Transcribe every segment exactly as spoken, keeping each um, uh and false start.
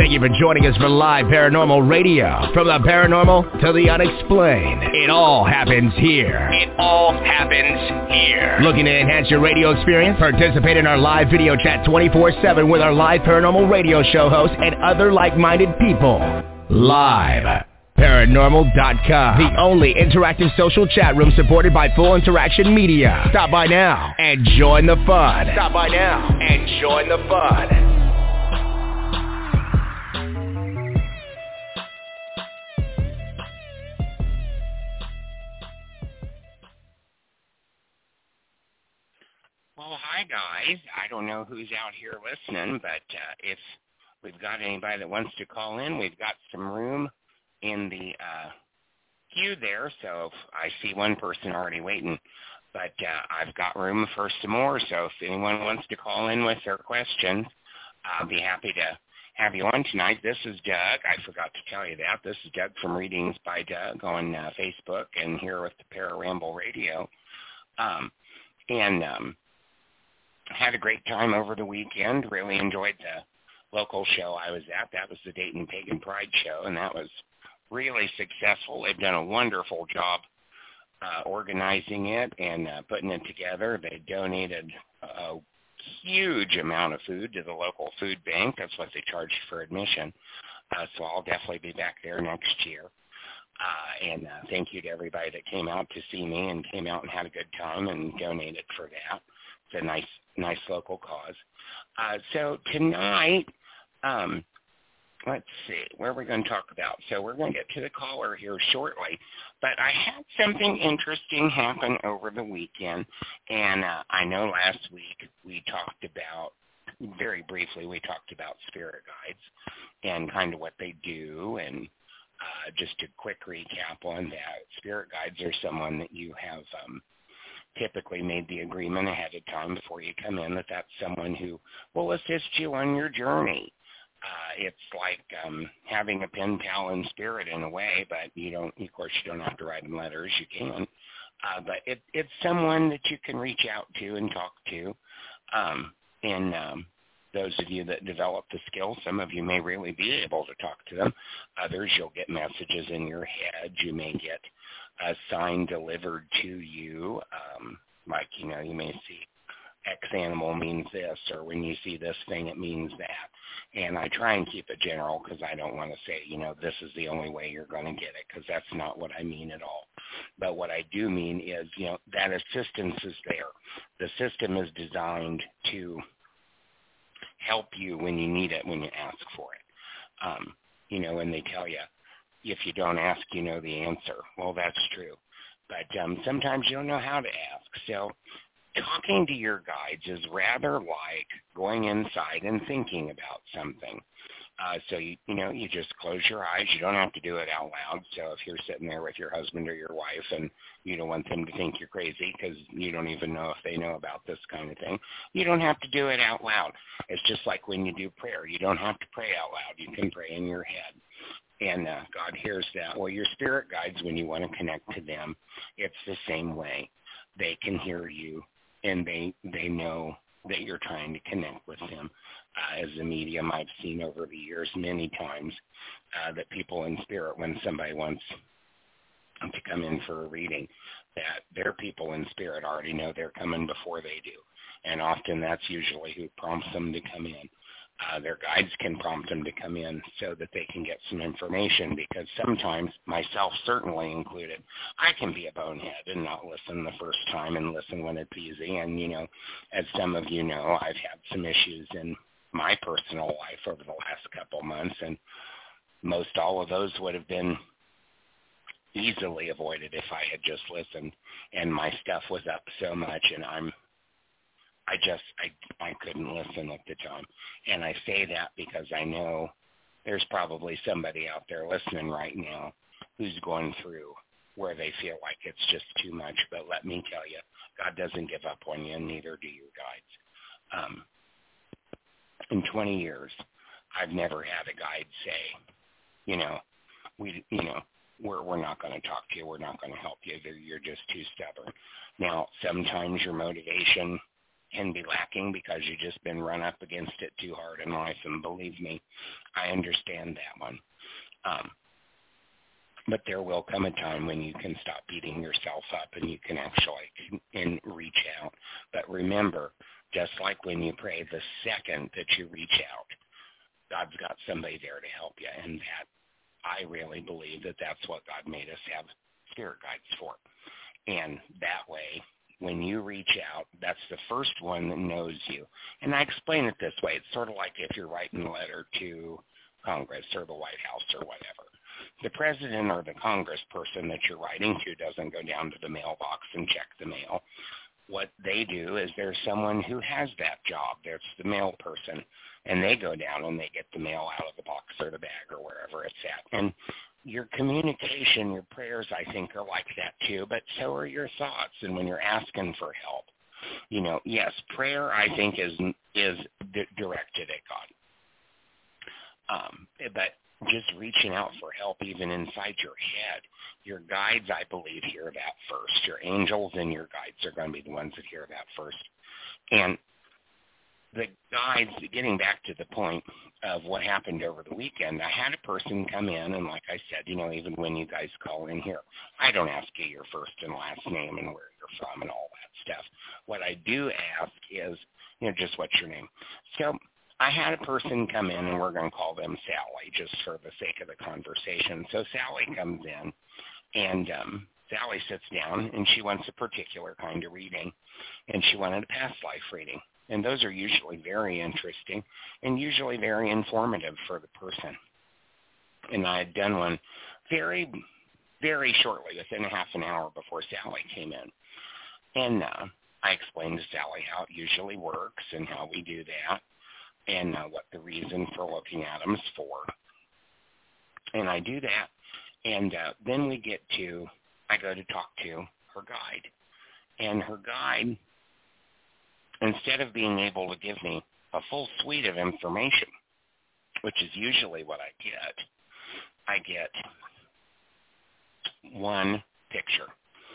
Thank you for joining us for Live Paranormal Radio. From the paranormal to the unexplained, it all happens here. It all happens here. Looking to enhance your radio experience? Participate in our live video chat twenty-four seven with our Live Paranormal Radio show hosts and other like-minded people. Live Paranormal dot com, the only interactive social chat room supported by Full Interaction Media. Stop by now and join the fun. Stop by now and join the fun. Well, hi, guys. I don't know who's out here listening, but uh, if we've got anybody that wants to call in, we've got some room in the uh, queue there, so if I see one person already waiting. But uh, I've got room for some more, so if anyone wants to call in with their questions, I'll be happy to have you on tonight. This is Doug. I forgot to tell you that. This is Doug from Readings by Doug on uh, Facebook and here with the Pararamble Radio. Um, and... Um, Had a great time over the weekend. Really enjoyed the local show I was at. That was the Dayton Pagan Pride show, and that was really successful. They've done a wonderful job uh, organizing it and uh, putting it together. They donated a huge amount of food to the local food bank. That's what they charged for admission. Uh, so I'll definitely be back there next year. Uh, and uh, thank you to everybody that came out to see me and came out and had a good time and donated for that. It's a nice, nice local cause. Uh, so tonight, um, let's see, what are we going to talk about? So we're going to get to the caller here shortly. But I had something interesting happen over the weekend, and uh, I know last week we talked about, very briefly, we talked about spirit guides and kind of what they do, and uh, just a quick recap on that. Spirit guides are someone that you have um, typically made the agreement ahead of time before you come in that that's someone who will assist you on your journey. Uh, it's like um, having a pen pal in spirit in a way, but you don't, of course, you don't have to write them letters. You can. Uh, but it, it's someone that you can reach out to and talk to. Um, and um, those of you that develop the skill, some of you may really be able to talk to them. Others, you'll get messages in your head. You may get a sign delivered to you, um, like, you know, you may see X animal means this, or when you see this thing, it means that. And I try and keep it general because I don't want to say, you know, this is the only way you're going to get it, because that's not what I mean at all. But what I do mean is, you know, that assistance is there. The system is designed to help you when you need it, when you ask for it. Um, you know, and they tell you, if you don't ask, you know the answer. Well, that's true. But um, sometimes you don't know how to ask. So talking to your guides is rather like going inside and thinking about something. Uh, so, you, you know, you just close your eyes. You don't have to do it out loud. So if you're sitting there with your husband or your wife and you don't want them to think you're crazy because you don't even know if they know about this kind of thing, you don't have to do it out loud. It's just like when you do prayer. You don't have to pray out loud. You can pray in your head. And uh, God hears that. Well, your spirit guides, when you want to connect to them, it's the same way. They can hear you, and they they know that you're trying to connect with them. Uh, as a medium, I've seen over the years many times uh, that people in spirit, when somebody wants to come in for a reading, that their people in spirit already know they're coming before they do. And often that's usually who prompts them to come in. Uh, their guides can prompt them to come in so that they can get some information, because sometimes, myself certainly included, I can be a bonehead and not listen the first time and listen when it's easy. And, you know, as some of you know, I've had some issues in my personal life over the last couple months, and most all of those would have been easily avoided if I had just listened. And my stuff was up so much, and I'm I just, I, I couldn't listen at the time. And I say that because I know there's probably somebody out there listening right now who's going through where they feel like it's just too much. But let me tell you, God doesn't give up on you, and neither do your guides. Um, in twenty years, I've never had a guide say, you know, we, you know, we're, we're not going to talk to you. We're not going to help you. You're just too stubborn. Now, sometimes your motivation can be lacking because you've just been run up against it too hard in life, and believe me, I understand that one. Um, but there will come a time when you can stop beating yourself up and you can actually and reach out. But remember, just like when you pray, the second that you reach out, God's got somebody there to help you, and that I really believe that that's what God made us have spirit guides for. And that way, when you reach out, that's the first one that knows you. And I explain it this way. It's sort of like if you're writing a letter to Congress or the White House or whatever. The president or the Congress person that you're writing to doesn't go down to the mailbox and check the mail. What they do is there's someone who has that job. There's the mail person, and they go down and they get the mail out of the box or the bag or wherever it's at. And your communication, your prayers, I think, are like that too, but so are your thoughts. And when you're asking for help, you know, yes, prayer, I think, is is d- directed at God. Um, but just reaching out for help even inside your head, your guides, I believe, hear that first. Your angels and your guides are going to be the ones that hear that first. And the guides, getting back to the point of what happened over the weekend, I had a person come in, and like I said, you know, even when you guys call in here, I don't ask you your first and last name and where you're from and all that stuff. What I do ask is, you know, just what's your name. So I had a person come in, and we're going to call them Sally just for the sake of the conversation. So Sally comes in, and um, Sally sits down, and she wants a particular kind of reading, and she wanted a past life reading. And those are usually very interesting and usually very informative for the person. And I had done one very, very shortly, within a half an hour before Sally came in. And uh, I explained to Sally how it usually works and how we do that and uh, what the reason for looking at them is for. And I do that. And uh, then we get to, I go to talk to her guide. And her guide, instead of being able to give me a full suite of information, which is usually what I get, I get one picture.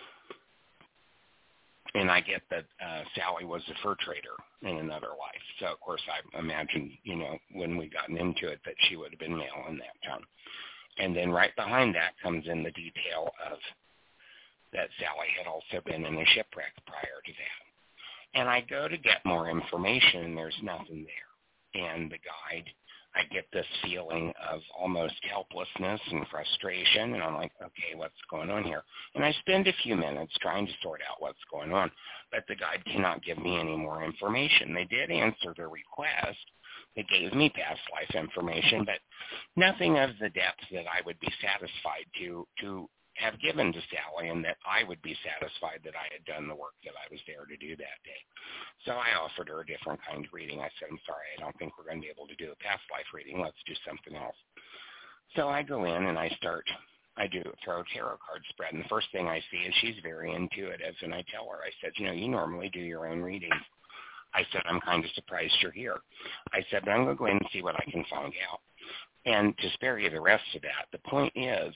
And I get that uh, Sally was a fur trader in another life. So, of course, I imagined, you know, when we gotten into it that she would have been male in that time. And then right behind that comes in the detail of that Sally had also been in a shipwreck prior to that. And I go to get more information, and there's nothing there. And the guide, I get this feeling of almost helplessness and frustration, and I'm like, okay, what's going on here? And I spend a few minutes trying to sort out what's going on, but the guide cannot give me any more information. They did answer the request. They gave me past life information, but nothing of the depth that I would be satisfied to to have given to Sally, and that I would be satisfied that I had done the work that I was there to do that day. So I offered her a different kind of reading. I said, I'm sorry, I don't think we're going to be able to do a past life reading. Let's do something else. So I go in and I start, I do throw a tarot card spread, and the first thing I see is she's very intuitive, and I tell her, I said, you know, you normally do your own readings. I said, I'm kind of surprised you're here. I said, but I'm going to go in and see what I can find out. And to spare you the rest of that, the point is,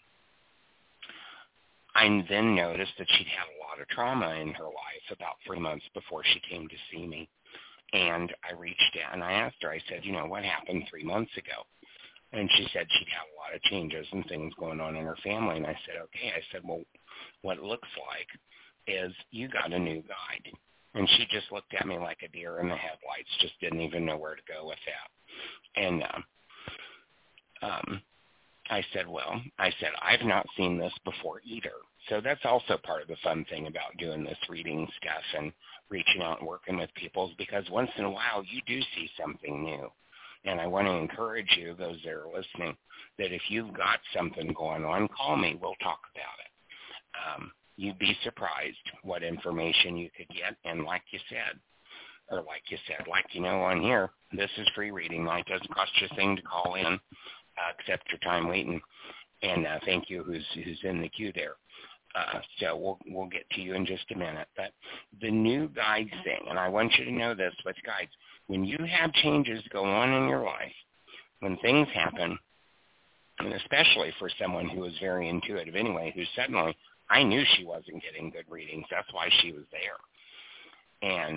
I then noticed that she'd had a lot of trauma in her life about three months before she came to see me. And I reached out and I asked her, I said, you know, what happened three months ago? And she said she'd had a lot of changes and things going on in her family. And I said, okay. I said, well, what it looks like is you got a new guide. And she just looked at me like a deer in the headlights, just didn't even know where to go with that. And uh, um, I said, well, I said, I've not seen this before either. So that's also part of the fun thing about doing this reading stuff and reaching out and working with people, is because once in a while you do see something new. And I want to encourage you, those that are listening, that if you've got something going on, call me. We'll talk about it. Um, you'd be surprised what information you could get. And like you said, or like you said, like you know on here, this is free reading. It doesn't cost you a thing to call in. Uh, accept your time waiting, and uh, thank you who's who's in the queue there. Uh, so we'll we'll get to you in just a minute. But the new guide thing, and I want you to know this with guides, when you have changes go on in your life, when things happen, and especially for someone who is very intuitive anyway, who suddenly, I knew she wasn't getting good readings. That's why she was there. And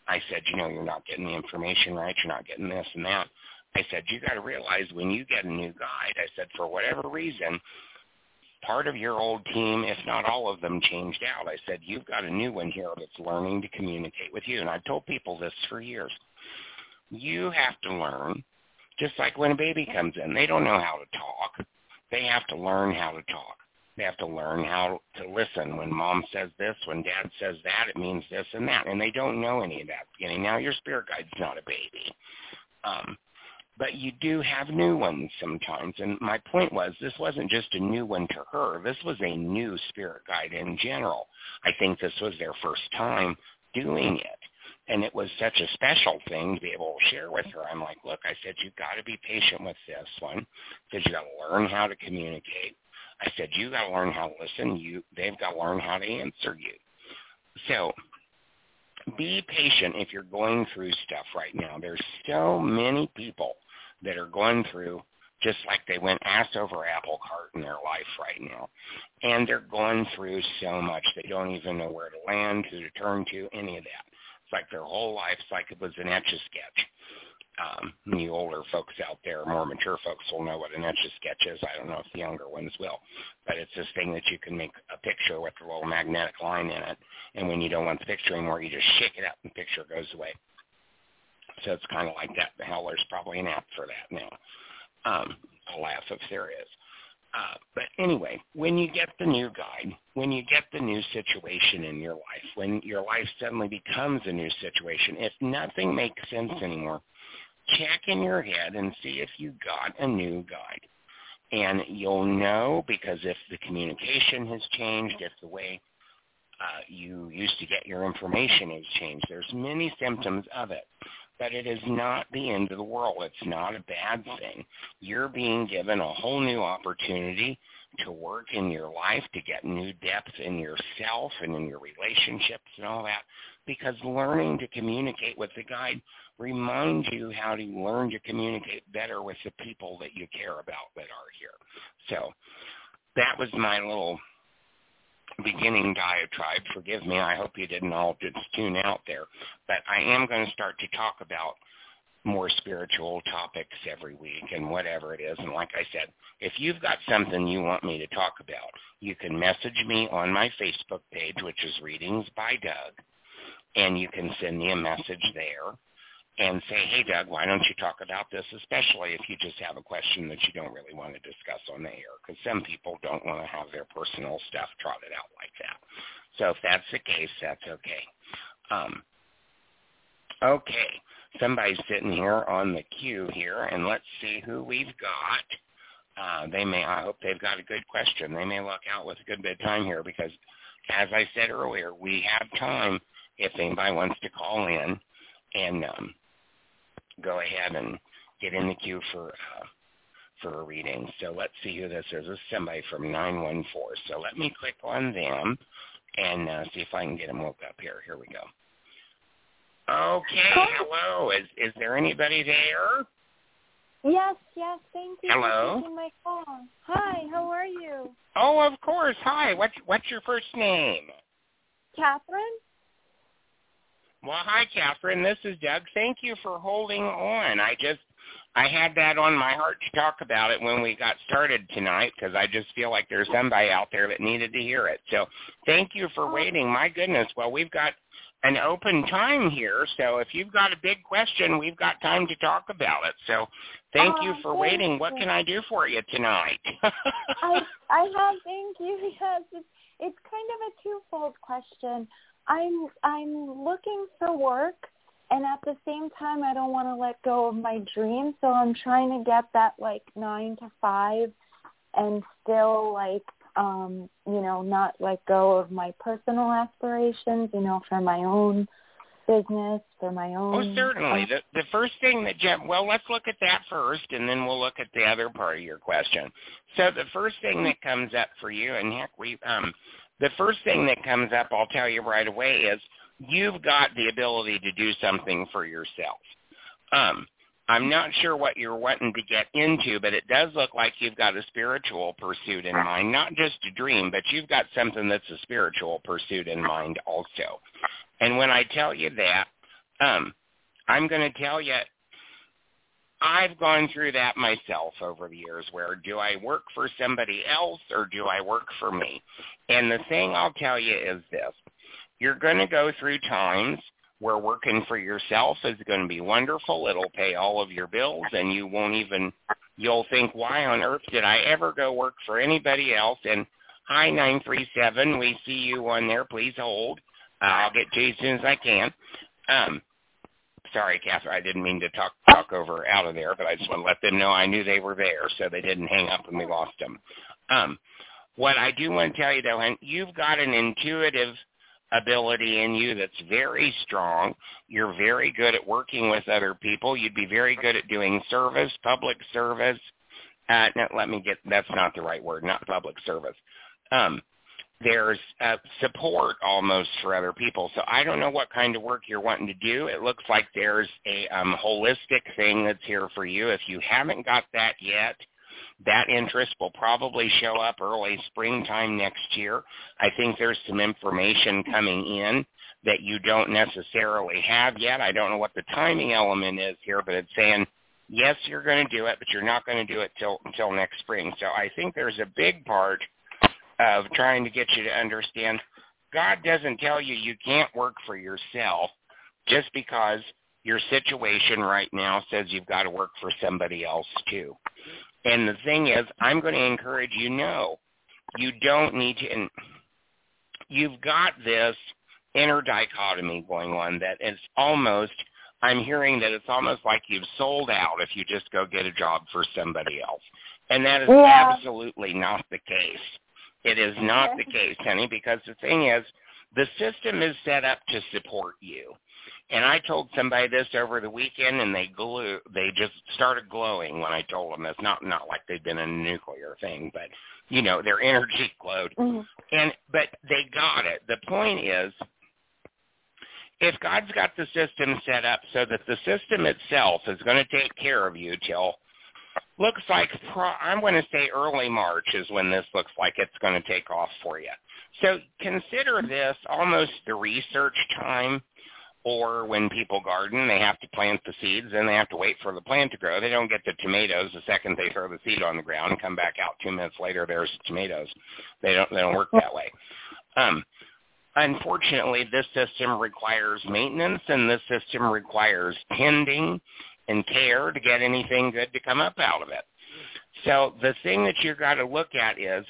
I said, you know, you're not getting the information right. You're not getting this and that. I said, you got to realize when you get a new guide, I said, for whatever reason, part of your old team, if not all of them, changed out. I said, you've got a new one here that's learning to communicate with you. And I've told people this for years. You have to learn, just like when a baby comes in, they don't know how to talk. They have to learn how to talk. They have to learn how to listen. When mom says this, when dad says that, it means this and that. And they don't know any of that at the beginning. Now, your spirit guide's not a baby. Um, but you do have new ones sometimes. And my point was, this wasn't just a new one to her. This was a new spirit guide in general. I think this was their first time doing it. And it was such a special thing to be able to share with her. I'm like, look, I said, you've got to be patient with this one because you've got to learn how to communicate. I said, you got to learn how to listen. You, they've got to learn how to answer you. So be patient if you're going through stuff right now. There's so many people that are going through just like they went ass over apple cart in their life right now. And they're going through so much. They don't even know where to land, who to turn to, any of that. It's like their whole life's like it was an Etch-a-Sketch. Um, the older folks out there, more mature folks will know what an Etch-a-Sketch is. I don't know if the younger ones will. But it's this thing that you can make a picture with a little magnetic line in it. And when you don't want the picture anymore, you just shake it up and the picture goes away. So it's kind of like that. Hell, there's probably an app for that now. Um, I'll laugh if there is. Uh, but anyway, when you get the new guide, when you get the new situation in your life, when your life suddenly becomes a new situation, if nothing makes sense anymore, check in your head and see if you got a new guide. And you'll know, because if the communication has changed, if the way uh, you used to get your information has changed, there's many symptoms of it. But it is not the end of the world. It's not a bad thing. You're being given a whole new opportunity to work in your life, to get new depth in yourself and in your relationships and all that, because learning to communicate with the guide reminds you how to learn to communicate better with the people that you care about that are here. So that was my little beginning diatribe. Forgive me. I hope you didn't all just tune out there. But I am going to start to talk about more spiritual topics every week and whatever it is. And like I said, if you've got something you want me to talk about, you can message me on my Facebook page, which is Readings by Doug, and you can send me a message there and say, hey, Doug, why don't you talk about this, especially if you just have a question that you don't really want to discuss on the air, because some people don't want to have their personal stuff trotted out like that. So if that's the case, that's okay. Um, okay, somebody's sitting here on the queue here, and let's see who we've got. Uh, they may, I hope they've got a good question. They may luck out with a good bit of time here because, as I said earlier, we have time if anybody wants to call in and um, go ahead and get in the queue for uh, for a reading. So let's see who this is. This is somebody from nine one four. So let me click on them and uh, see if I can get them woke up here. Here we go. Okay, hello. Is is there anybody there? Yes, yes. Thank you hello? for taking my call. Hi, how are you? Oh, of course. Hi. What's what's your first name? Catherine. Well, hi, Catherine. This is Doug. Thank you for holding on. I just, I had that on my heart to talk about it when we got started tonight because I just feel like there's somebody out there that needed to hear it. So thank you for waiting. My goodness. Well, we've got an open time here, so if you've got a big question, we've got time to talk about it. So thank oh, you for thank waiting. You. What can I do for you tonight? I, I have, thank you, because it's, it's kind of a twofold question. I'm I'm looking for work, and at the same time, I don't want to let go of my dream. So I'm trying to get that like nine to five, and still like um, you know not let go of my personal aspirations. You know, for my own business, for my own. Oh, certainly. The the first thing that Jeff. Well, let's look at that first, and then we'll look at the other part of your question. So the first thing that comes up for you, and heck, we um. The first thing that comes up, I'll tell you right away, is you've got the ability to do something for yourself. Um, I'm not sure what you're wanting to get into, but it does look like you've got a spiritual pursuit in mind, not just a dream, but you've got something that's a spiritual pursuit in mind also. And when I tell you that, Um, I'm going to tell you, I've gone through that myself over the years where do I work for somebody else or do I work for me? And the thing I'll tell you is this. You're going to go through times where working for yourself is going to be wonderful. It'll pay all of your bills and you won't even, you'll think, why on earth did I ever go work for anybody else? And hi, nine three seven, we see you on there. Please hold. Uh, I'll get to you as soon as I can. Um, Sorry, Catherine, I didn't mean to talk talk over out of there, but I just want to let them know I knew they were there so they didn't hang up and we lost them. Um, what I do want to tell you, though, and you've got an intuitive ability in you that's very strong. You're very good at working with other people. You'd be very good at doing service, public service. Uh, no, let me get, that's not the right word, not public service. Um, There's uh, support almost for other people. So I don't know what kind of work you're wanting to do. It looks like there's a um, holistic thing that's here for you. If you haven't got that yet, that interest will probably show up early springtime next year. I think there's some information coming in that you don't necessarily have yet. I don't know what the timing element is here, but it's saying, yes, you're going to do it, but you're not going to do it till until next spring. So I think there's a big part of trying to get you to understand God doesn't tell you you can't work for yourself just because your situation right now says you've got to work for somebody else too. And the thing is, I'm going to encourage you, no, you don't need to. And you've got this inner dichotomy going on that it's almost, I'm hearing that it's almost like you've sold out if you just go get a job for somebody else. And that is yeah. absolutely not the case. It is not the case, honey, because the thing is, the system is set up to support you. And I told somebody this over the weekend, and they glue, they just started glowing when I told them. It's not not like they've been in a nuclear thing, but you know, their energy glowed. Mm-hmm. And but they got it. The point is, if God's got the system set up so that the system itself is going to take care of you till. Looks like, pro- I'm going to say early March is when this looks like it's going to take off for you. So consider this almost the research time, or when people garden, they have to plant the seeds and they have to wait for the plant to grow. They don't get the tomatoes the second they throw the seed on the ground and come back out two minutes later, there's tomatoes. They don't, they don't work that way. Um, unfortunately, this system requires maintenance, and this system requires tending and care to get anything good to come up out of it. So the thing that you've got to look at is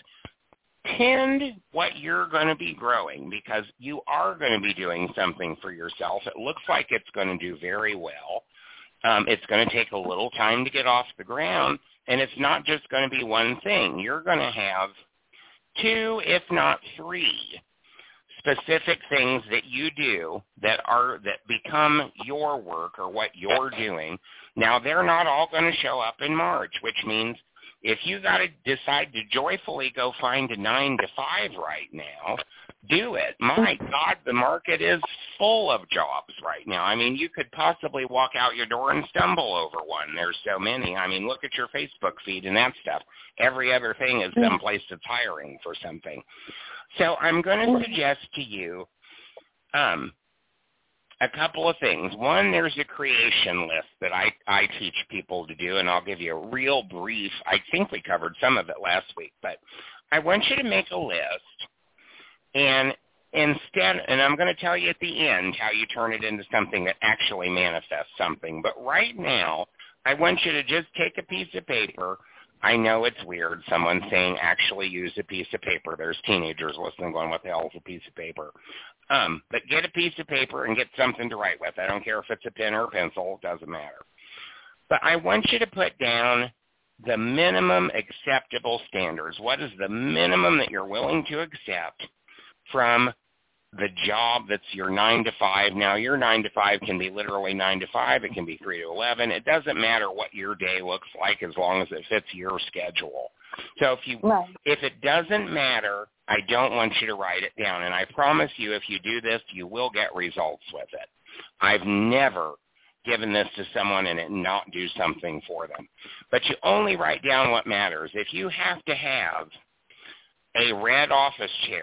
tend what you're going to be growing, because you are going to be doing something for yourself. It looks like it's going to do very well. Um, it's going to take a little time to get off the ground, and it's not just going to be one thing. You're going to have two, if not three, specific things that you do that are that become your work or what you're doing. Now, they're not all going to show up in March, which means if you got to decide to joyfully go find a nine to five right now, do it. My God, the market is full of jobs right now. I mean, you could possibly walk out your door and stumble over one. There's so many. I mean, look at your Facebook feed and that stuff. Every other thing is someplace that's hiring for something. So I'm going to suggest to you um, a couple of things. One, there's a creation list that I, I teach people to do, and I'll give you a real brief. I think we covered some of it last week, but I want you to make a list, and instead, and I'm going to tell you at the end how you turn it into something that actually manifests something. But right now, I want you to just take a piece of paper. I know it's weird, someone saying actually use a piece of paper. There's teenagers listening going, what the hell is a piece of paper? Um, but get a piece of paper and get something to write with. I don't care if it's a pen or a pencil. It doesn't matter. But I want you to put down the minimum acceptable standards. What is the minimum that you're willing to accept from the job that's your nine to five? Now, your nine to five can be literally nine to five. It can be three to eleven. It doesn't matter what your day looks like as long as it fits your schedule. So if you, right. if it doesn't matter, I don't want you to write it down. And I promise you, if you do this, you will get results with it. I've never given this to someone and it not do something for them. But you only write down what matters. If you have to have a red office chair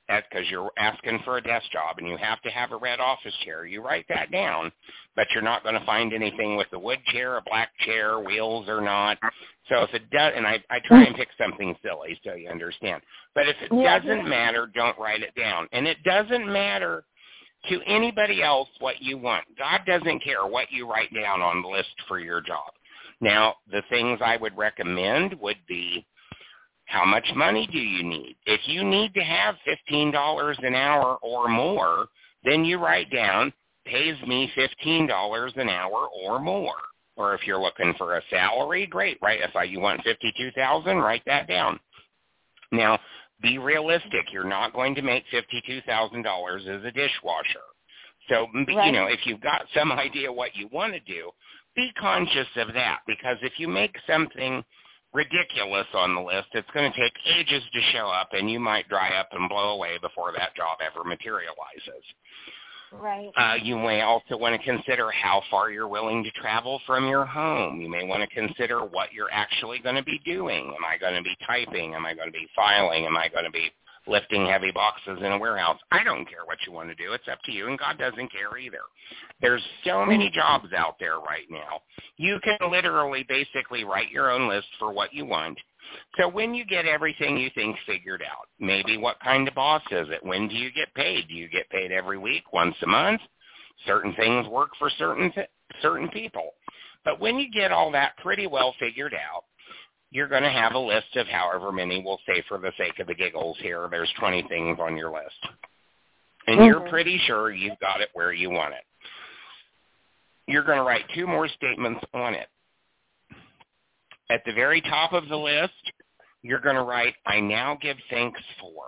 because you're asking for a desk job and you have to have a red office chair, you write that down, but you're not going to find anything with a wood chair, a black chair, wheels or not. So if it does, and I, I try and pick something silly so you understand, but if it yeah, doesn't yeah. matter, don't write it down. And it doesn't matter to anybody else what you want. God doesn't care what you write down on the list for your job. Now, the things I would recommend would be, how much money do you need? If you need to have fifteen dollars an hour or more, then you write down, pays me fifteen dollars an hour or more. Or if you're looking for a salary, great, right? If I, you want fifty-two thousand dollars, write that down. Now, be realistic. You're not going to make fifty-two thousand dollars as a dishwasher. So, right. you know, if you've got some idea what you want to do, be conscious of that, because if you make something ridiculous on the list, it's going to take ages to show up, and you might dry up and blow away before that job ever materializes. Right. Uh, you may also want to consider how far you're willing to travel from your home. You may want to consider what you're actually going to be doing. Am I going to be typing? Am I going to be filing? Am I going to be lifting heavy boxes in a warehouse? I don't care what you want to do. It's up to you, and God doesn't care either. There's so many jobs out there right now. You can literally basically write your own list for what you want. So when you get everything you think figured out, maybe what kind of boss is it? When do you get paid? Do you get paid every week, once a month? Certain things work for certain th- certain people. But when you get all that pretty well figured out, you're going to have a list of however many, we'll say for the sake of the giggles here, there's twenty things on your list. And mm-hmm. you're pretty sure you've got it where you want it. You're going to write two more statements on it. At the very top of the list, you're going to write, I now give thanks for.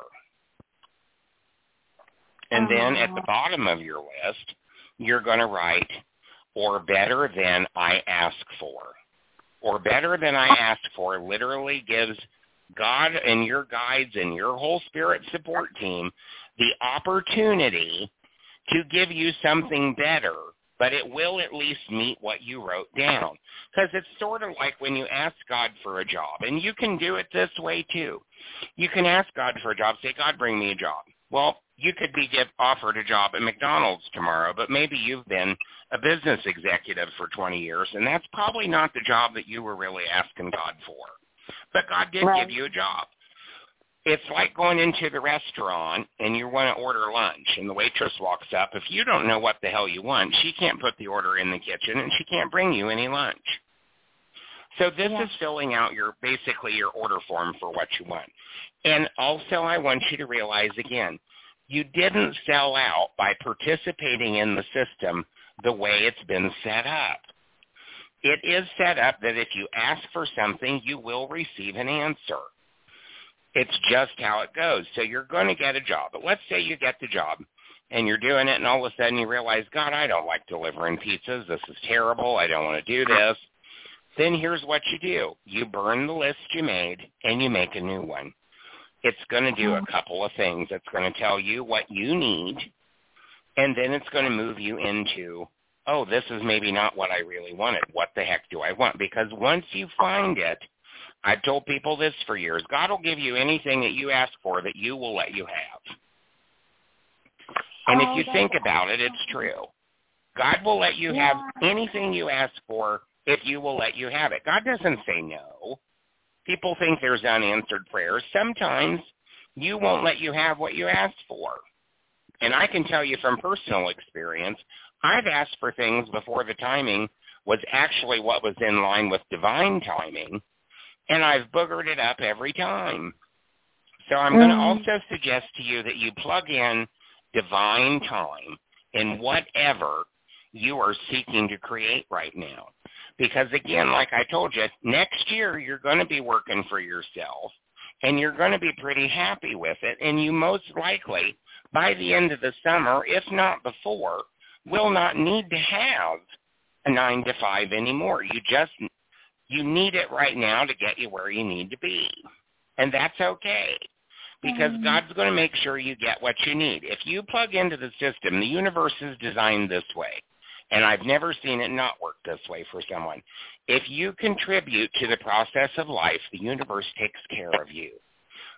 And uh-huh. then at the bottom of your list, you're going to write, or better than I ask for. Or better than I asked for literally gives God and your guides and your whole spirit support team the opportunity to give you something better, but it will at least meet what you wrote down. Because it's sort of like when you ask God for a job, and you can do it this way too. You can ask God for a job, say, God, bring me a job. Well, you could be get offered a job at McDonald's tomorrow, but maybe you've been a business executive for twenty years, and that's probably not the job that you were really asking God for. But God did right. give you a job. It's like going into the restaurant, and you want to order lunch, and the waitress walks up. If you don't know what the hell you want, she can't put the order in the kitchen, and she can't bring you any lunch. So this yeah. is filling out your basically your order form for what you want. And also I want you to realize, again, you didn't sell out by participating in the system the way it's been set up. It is set up that if you ask for something, you will receive an answer. It's just how it goes. So you're going to get a job. But let's say you get the job, and you're doing it, and all of a sudden you realize, God, I don't like delivering pizzas. This is terrible. I don't want to do this. Then here's what you do. You burn the list you made, and you make a new one. It's going to do a couple of things. It's going to tell you what you need, and then it's going to move you into, oh, this is maybe not what I really wanted. What the heck do I want? Because once you find it, I've told people this for years, God will give you anything that you ask for that you will let you have. And oh, if you think about it, it's true. God will let you yeah. have anything you ask for if you will let you have it. God doesn't say no. People think there's unanswered prayers. Sometimes you won't let you have what you asked for. And I can tell you from personal experience, I've asked for things before the timing was actually what was in line with divine timing, and I've boogered it up every time. So I'm mm. going to also suggest to you that you plug in divine time in whatever you are seeking to create right now. Because, again, like I told you, next year you're going to be working for yourself, and you're going to be pretty happy with it, and you most likely, by the end of the summer, if not before, will not need to have a nine to five anymore. You just, you need it right now to get you where you need to be. And that's okay, because mm-hmm. God's going to make sure you get what you need. If you plug into the system, the universe is designed this way. And I've never seen it not work this way for someone. If you contribute to the process of life, the universe takes care of you.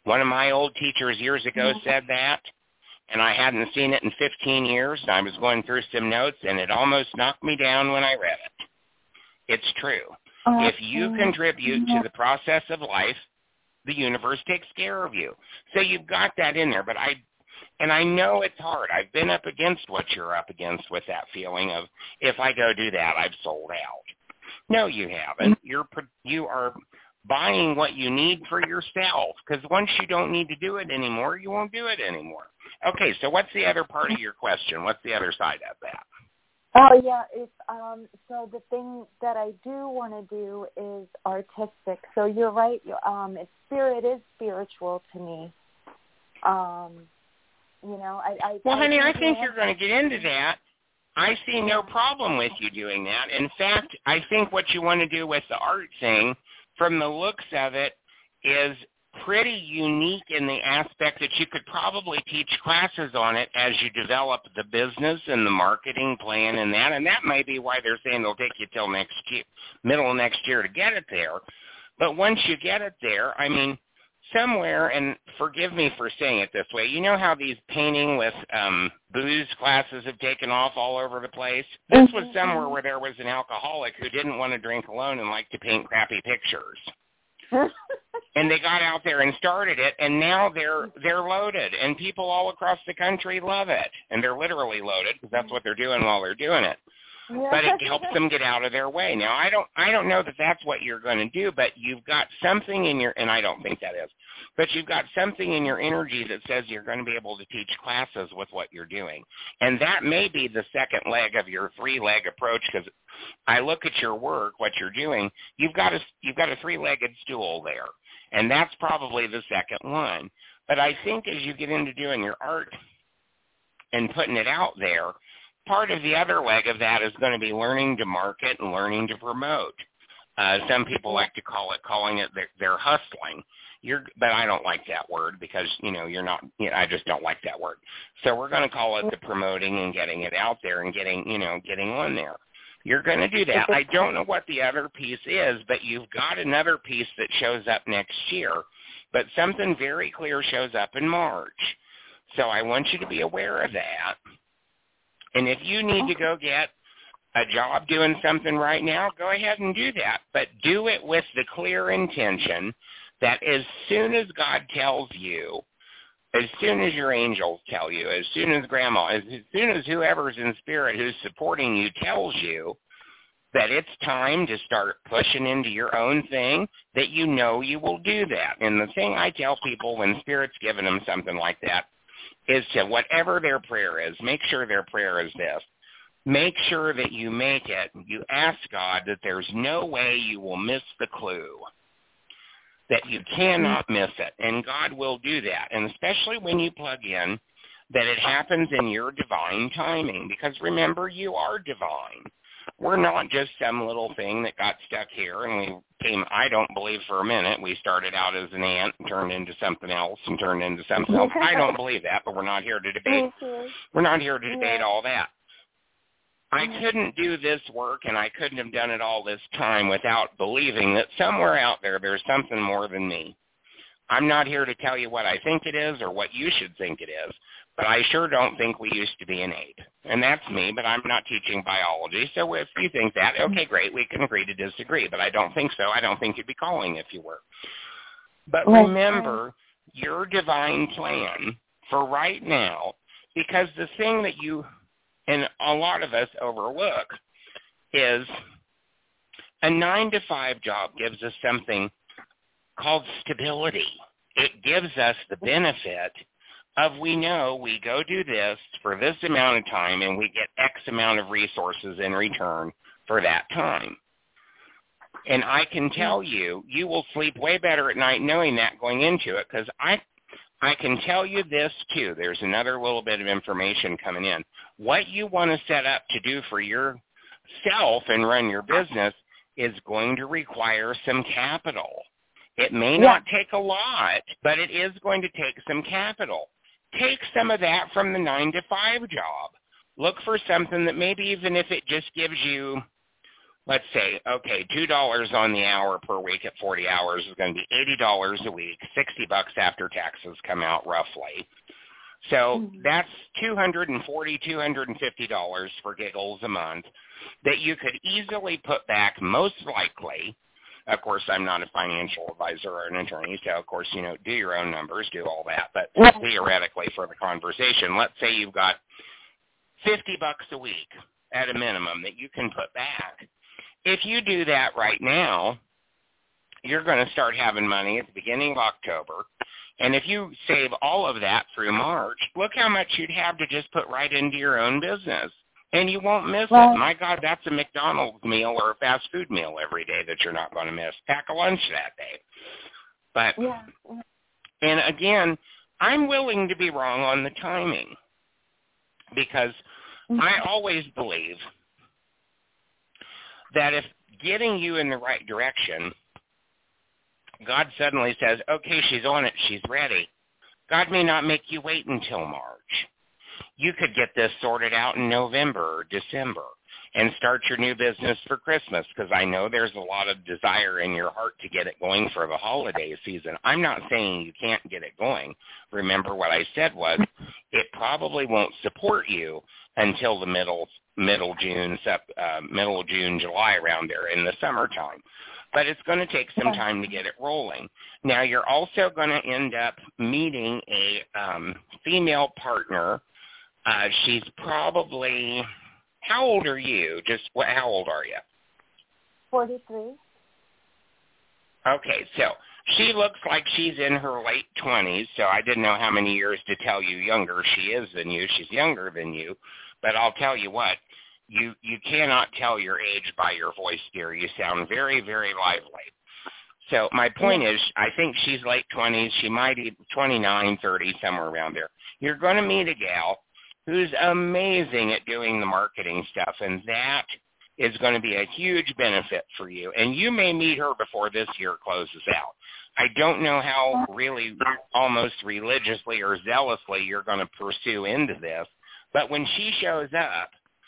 One of my old teachers years ago said that, and I hadn't seen it in fifteen years, and I was going through some notes, and it almost knocked me down when I read it. It's true. Uh, if you contribute to the process of life, the universe takes care of you. So you've got that in there, but I, and I know it's hard. I've been up against what you're up against with that feeling of, if I go do that, I've sold out. No, you haven't. You're, you are buying what you need for yourself, because once you don't need to do it anymore, you won't do it anymore. Okay, so what's the other part of your question? What's the other side of that? Oh, yeah. It's, um, so the thing that I do want to do is artistic. So you're right. Um, it's spirit is spiritual to me. Um, you know, I, I Well, I honey, I think think you're going to get into that. I see no problem with you doing that. In fact, I think what you want to do with the art thing, from the looks of it, is pretty unique in the aspect that you could probably teach classes on it as you develop the business and the marketing plan and that. And that may be why they're saying it'll take you till next year, middle of next year to get it there. But once you get it there, I mean, somewhere, and forgive me for saying it this way, you know how these painting with um, booze classes have taken off all over the place? This was somewhere where there was an alcoholic who didn't want to drink alone and liked to paint crappy pictures. And they got out there and started it, and now they're they're loaded, and people all across the country love it, and they're literally loaded because that's what they're doing while they're doing it. But it helps them get out of their way. Now, I don't I don't know that that's what you're going to do, but you've got something in your, and I don't think that is, but you've got something in your energy that says you're going to be able to teach classes with what you're doing. And that may be the second leg of your three-leg approach, because I look at your work, what you're doing, you've got a, you've got a three-legged stool there, and that's probably the second one. But I think as you get into doing your art and putting it out there, part of the other leg of that is going to be learning to market and learning to promote. Uh, some people like to call it, calling it their, their hustling. You're, but I don't like that word because, you know, you're not, you know, I just don't like that word. So we're going to call it the promoting and getting it out there and getting, you know, getting on there. You're going to do that. I don't know what the other piece is, but you've got another piece that shows up next year, but something very clear shows up in March. So I want you to be aware of that. And if you need to go get a job doing something right now, go ahead and do that. But do it with the clear intention that as soon as God tells you, as soon as your angels tell you, as soon as grandma, as, as soon as whoever's in spirit who's supporting you tells you that it's time to start pushing into your own thing, that you know you will do that. And the thing I tell people when spirit's giving them something like that is to, whatever their prayer is, make sure their prayer is this. Make sure that you make it, you ask God that there's no way you will miss the clue, that you cannot miss it, and God will do that. And especially when you plug in that it happens in your divine timing, because remember, you are divine. We're not just some little thing that got stuck here and we came, I don't believe for a minute, we started out as an ant and turned into something else and turned into something else. I don't believe that, but we're not here to debate. We're not here to debate all that. I couldn't do this work and I couldn't have done it all this time without believing that somewhere out there there's something more than me. I'm not here to tell you what I think it is or what you should think it is, but I sure don't think we used to be innate. And that's me, but I'm not teaching biology. So if you think that, okay, great, we can agree to disagree. But I don't think so. I don't think you'd be calling if you were. But remember your divine plan for right now, because the thing that you and a lot of us overlook is a nine to five job gives us something called stability. It gives us the benefit of, we know we go do this for this amount of time and we get X amount of resources in return for that time. And I can tell you, you will sleep way better at night knowing that going into it, because I I can tell you this too. There's another little bit of information coming in. What you want to set up to do for yourself and run your business is going to require some capital. It may not take a lot, but it is going to take some capital. Take some of that from the nine to five job. Look for something that maybe even if it just gives you let's say, okay, two dollars on the hour per week at forty hours is going to be eighty dollars a week, sixty bucks after taxes come out roughly. So mm-hmm. that's two hundred forty dollars, two hundred fifty dollars for giggles a month that you could easily put back, most likely. Of course, I'm not a financial advisor or an attorney, so of course, you know, do your own numbers, do all that. But yeah. theoretically, for the conversation, let's say you've got fifty bucks a week at a minimum that you can put back. If you do that right now, you're going to start having money at the beginning of October. And if you save all of that through March, look how much you'd have to just put right into your own business. And you won't miss well, it. My God, that's a McDonald's meal or a fast food meal every day that you're not going to miss. Pack a lunch that day. But, yeah. and again, I'm willing to be wrong on the timing because mm-hmm. I always believe that if getting you in the right direction, God suddenly says, okay, she's on it, she's ready. God may not make you wait until March. You could get this sorted out in November or December and start your new business for Christmas because I know there's a lot of desire in your heart to get it going for the holiday season. I'm not saying you can't get it going. Remember what I said was it probably won't support you until the middle middle June, uh, middle June, July around there in the summertime. But it's going to take some time to get it rolling. Now, you're also going to end up meeting a um, female partner. Uh, she's probably, how old are you? Just what? How old are you? forty-three. Okay, so she looks like she's in her late twenties, so I didn't know how many years to tell you younger she is than you. She's younger than you. But I'll tell you what, you you cannot tell your age by your voice, dear. You sound very, very lively. So my point is, I think she's late twenties. She might be twenty-nine, thirty, somewhere around there. You're going to meet a gal who's amazing at doing the marketing stuff, and that is going to be a huge benefit for you. And you may meet her before this year closes out. I don't know how really almost religiously or zealously you're going to pursue into this, but when she shows up,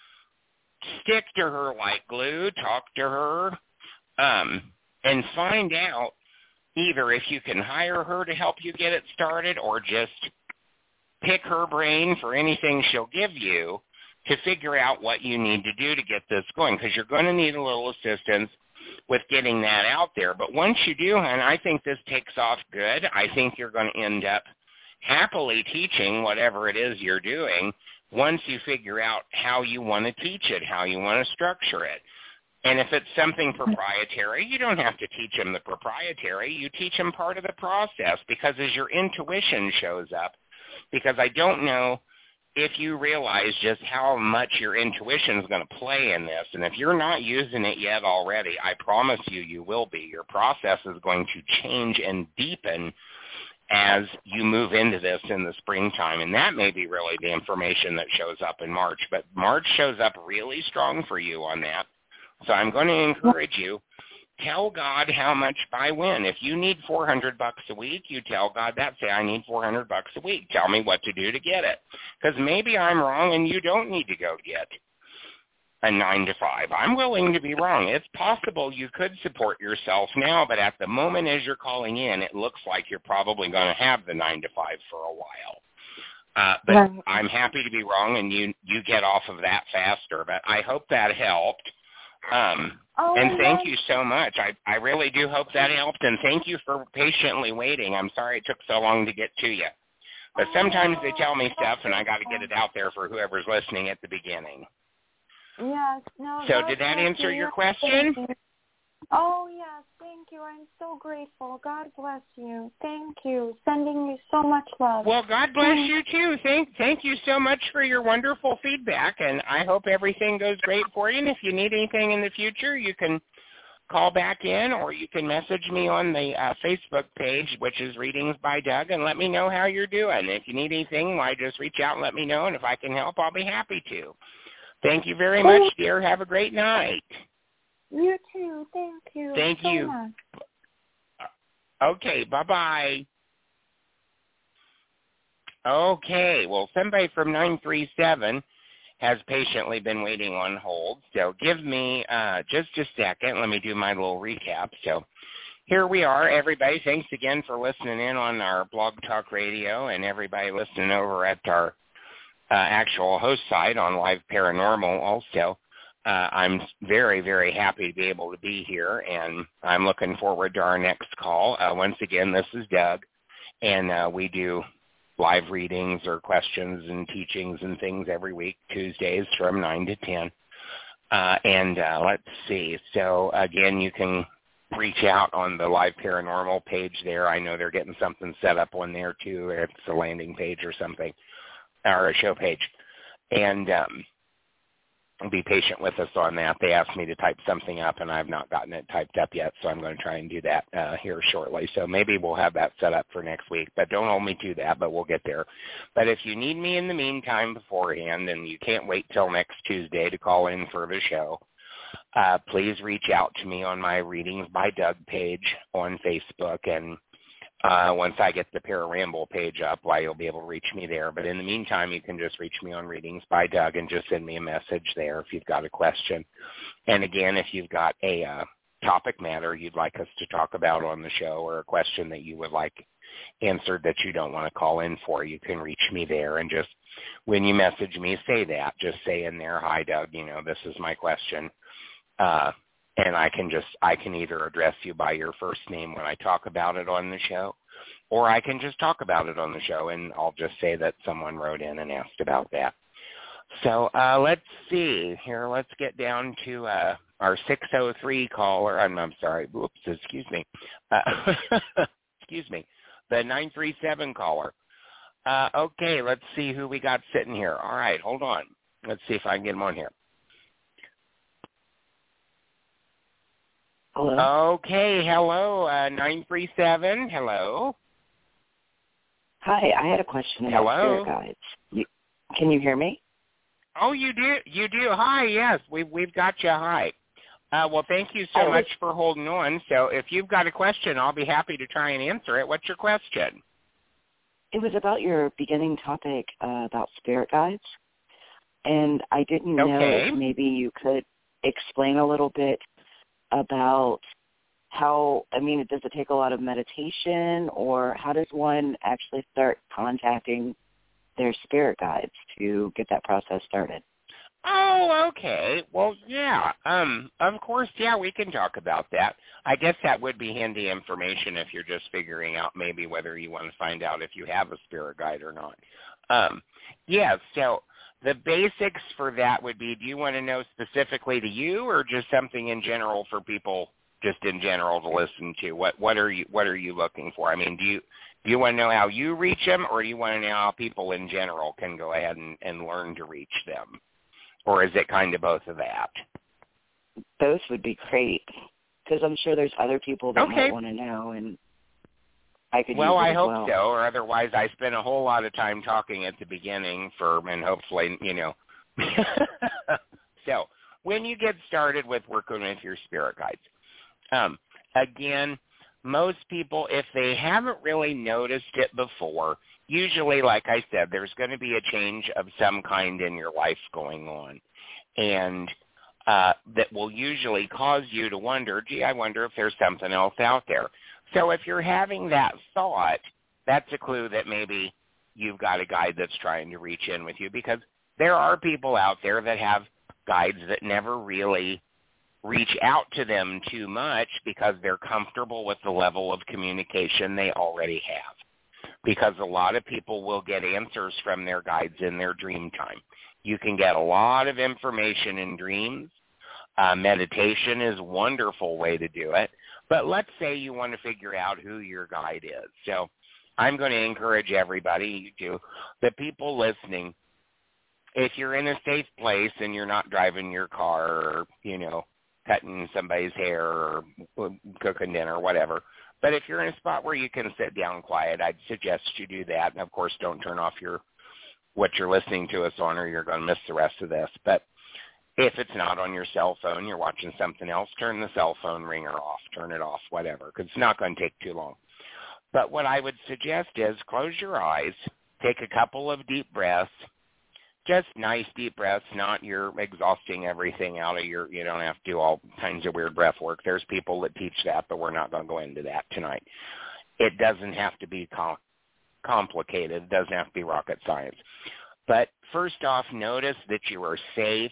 stick to her like glue, talk to her, um, and find out either if you can hire her to help you get it started or just pick her brain for anything she'll give you to figure out what you need to do to get this going, because you're going to need a little assistance with getting that out there. But once you do, hon, I think this takes off good. I think you're going to end up happily teaching whatever it is you're doing once you figure out how you want to teach it, how you want to structure it. And if it's something proprietary, you don't have to teach them the proprietary. You teach them part of the process, because as your intuition shows up, because I don't know if you realize just how much your intuition is going to play in this. And if you're not using it yet already, I promise you, you will be. Your process is going to change and deepen as you move into this in the springtime. And that may be really the information that shows up in March. But March shows up really strong for you on that. So I'm going to encourage you, tell God how much by when. If you need four hundred bucks a week, you tell God that. Say, I need four hundred bucks a week. Tell me what to do to get it. Because maybe I'm wrong and you don't need to go get a nine to five. I'm willing to be wrong. It's possible you could support yourself now, but at the moment as you're calling in, it looks like you're probably going to have the nine to five for a while. Uh, but right. I'm happy to be wrong, and you you get off of that faster. But I hope that helped. Um, oh, and thank you so much. I, I really do hope that helped, and thank you for patiently waiting. I'm sorry it took so long to get to you. But sometimes they tell me stuff, and I got to get it out there for whoever's listening at the beginning. Yes. No. So did that answer your question? Oh, yes. Thank you. I'm so grateful. God bless you. Thank you. Sending you so much love. Well, God bless you, too. Thank thank you so much for your wonderful feedback, and I hope everything goes great for you. And if you need anything in the future, you can call back in, or you can message me on the uh, Facebook page, which is Readings by Doug, and let me know how you're doing. If you need anything, why just reach out and let me know, and if I can help, I'll be happy to. Thank you very much, dear. Have a great night. You too. Thank you. Thank so you. Much. Okay, bye-bye. Okay, well, somebody from nine three seven has patiently been waiting on hold. So give me uh, just a second. Let me do my little recap. So here we are, everybody. Thanks again for listening in on our Blog Talk Radio and everybody listening over at our uh, actual host site on Live Paranormal also. Uh, I'm very, very happy to be able to be here, and I'm looking forward to our next call. Uh, once again, this is Doug, and uh, we do live readings or questions and teachings and things every week, Tuesdays from nine to ten. Uh, and uh, let's see. So, again, you can reach out on the Live Paranormal page there. I know they're getting something set up on there, too. It's a landing page or something, or a show page. And um, be patient with us on that. They asked me to type something up, and I've not gotten it typed up yet, so I'm going to try and do that uh, here shortly. So maybe we'll have that set up for next week, but don't hold me to that, but we'll get there. But if you need me in the meantime beforehand and you can't wait till next Tuesday to call in for the show, uh, please reach out to me on my Readings by Doug page on Facebook, and Uh, once I get the Pararamble page up, why you'll be able to reach me there. But in the meantime, you can just reach me on Readings by Doug and just send me a message there if you've got a question. And again, if you've got a uh, topic matter you'd like us to talk about on the show, or a question that you would like answered that you don't want to call in for, you can reach me there. And just when you message me, say that. Just say in there, "Hi, Doug, you know, this is my question." Uh, And I can just, I can either address you by your first name when I talk about it on the show, or I can just talk about it on the show, and I'll just say that someone wrote in and asked about that. So uh, let's see here. Let's get down to uh, our six oh three caller. I'm, I'm sorry. Oops, excuse me. Uh, excuse me. The nine three seven caller. Uh, okay, let's see who we got sitting here. All right, hold on. Let's see if I can get him on here. Hello. Okay, hello, uh, nine three seven, hello. Hi, I had a question about hello. spirit guides. You, can you hear me? Oh, you do, you do. Hi, yes, we've, we've got you. Hi. Uh, well, thank you so I much was, for holding on. So if you've got a question, I'll be happy to try and answer it. What's your question? It was about your beginning topic uh, about spirit guides, and I didn't know okay. if maybe you could explain a little bit about how, I mean, does it take a lot of meditation, or how does one actually start contacting their spirit guides to get that process started? Oh, okay. Well, yeah. Um, of course, yeah, we can talk about that. I guess that would be handy information if you're just figuring out maybe whether you want to find out if you have a spirit guide or not. Um, yeah, so the basics for that would be, do you want to know specifically to you, or just something in general for people just in general to listen to? What what are you what are you looking for? I mean, do you do you want to know how you reach them, or do you want to know how people in general can go ahead and, and learn to reach them? Or is it kind of both of that? Both would be great, because I'm sure there's other people that okay. might want to know, and I could well, use it I as hope well. so, or otherwise I spend a whole lot of time talking at the beginning for, and hopefully, you know. So when you get started with working with your spirit guides, um, again, most people, if they haven't really noticed it before, usually, like I said, there's going to be a change of some kind in your life going on, and uh, that will usually cause you to wonder, gee, I wonder if there's something else out there. So if you're having that thought, that's a clue that maybe you've got a guide that's trying to reach in with you, because there are people out there that have guides that never really reach out to them too much because they're comfortable with the level of communication they already have. Because a lot of people will get answers from their guides in their dream time. You can get a lot of information in dreams. Uh, meditation is a wonderful way to do it. But let's say you want to figure out who your guide is. So I'm going to encourage everybody, you do, the people listening, if you're in a safe place and you're not driving your car or, you know, cutting somebody's hair or cooking dinner or whatever, but if you're in a spot where you can sit down quiet, I'd suggest you do that. And, of course, don't turn off your what you're listening to us on, or you're going to miss the rest of this. But if it's not on your cell phone, you're watching something else, turn the cell phone ringer off, turn it off, whatever, because it's not going to take too long. But what I would suggest is close your eyes, take a couple of deep breaths, just nice deep breaths, not you're exhausting everything out of your, you don't have to do all kinds of weird breath work. There's people that teach that, but we're not going to go into that tonight. It doesn't have to be com- complicated. It doesn't have to be rocket science. But first off, notice that you are safe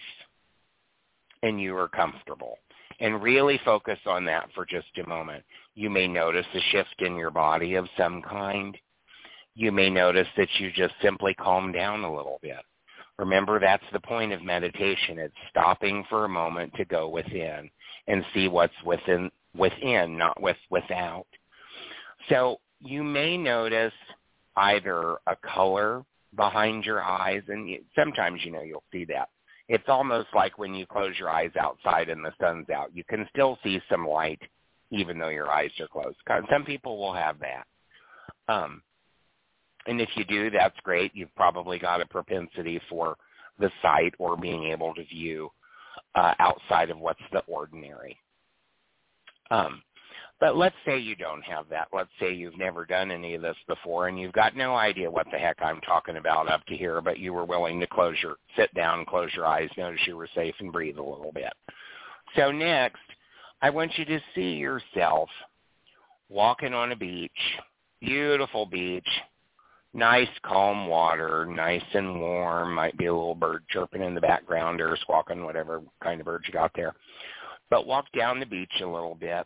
and you are comfortable. And really focus on that for just a moment. You may notice a shift in your body of some kind. You may notice that you just simply calm down a little bit. Remember, that's the point of meditation. It's stopping for a moment to go within and see what's within, within, not with without. So you may notice either a color behind your eyes, and you, sometimes, you know, you'll see that. It's almost like when you close your eyes outside and the sun's out. You can still see some light even though your eyes are closed. Some people will have that. Um, and if you do, that's great. You've probably got a propensity for the sight or being able to view uh, outside of what's the ordinary. Um, but let's say you don't have that. Let's say you've never done any of this before and you've got no idea what the heck I'm talking about up to here, but you were willing to close your, sit down, close your eyes, notice you were safe, and breathe a little bit. So next, I want you to see yourself walking on a beach, beautiful beach, nice calm water, nice and warm, might be a little bird chirping in the background or squawking, whatever kind of bird you got there. But walk down the beach a little bit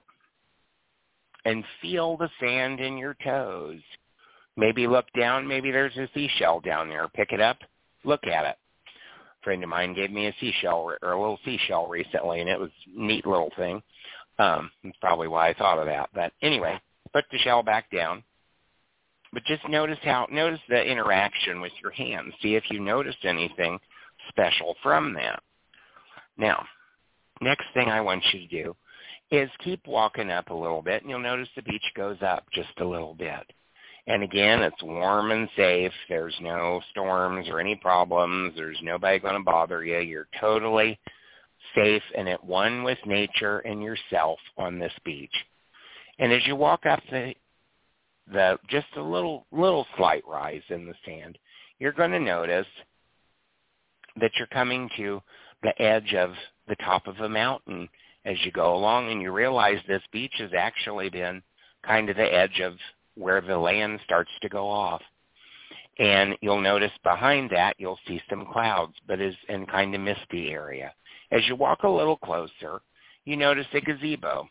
and feel the sand in your toes. Maybe look down, maybe there's a seashell down there. Pick it up, look at it. A friend of mine gave me a seashell or a little seashell recently, and it was a neat little thing. Um, that's probably why I thought of that. But anyway, put the shell back down. But just notice how, notice the interaction with your hands. See if you noticed anything special from that. Now, next thing I want you to do is keep walking up a little bit, and you'll notice the beach goes up just a little bit. And again, it's warm and safe. There's no storms or any problems. There's nobody going to bother you. You're totally safe and at one with nature and yourself on this beach. And as you walk up the, the just a little, little slight rise in the sand, you're going to notice that you're coming to the edge of the top of a mountain as you go along, and you realize this beach has actually been kind of the edge of where the land starts to go off. And you'll notice behind that you'll see some clouds, but is in kind of misty area. As you walk a little closer, you notice a gazebo.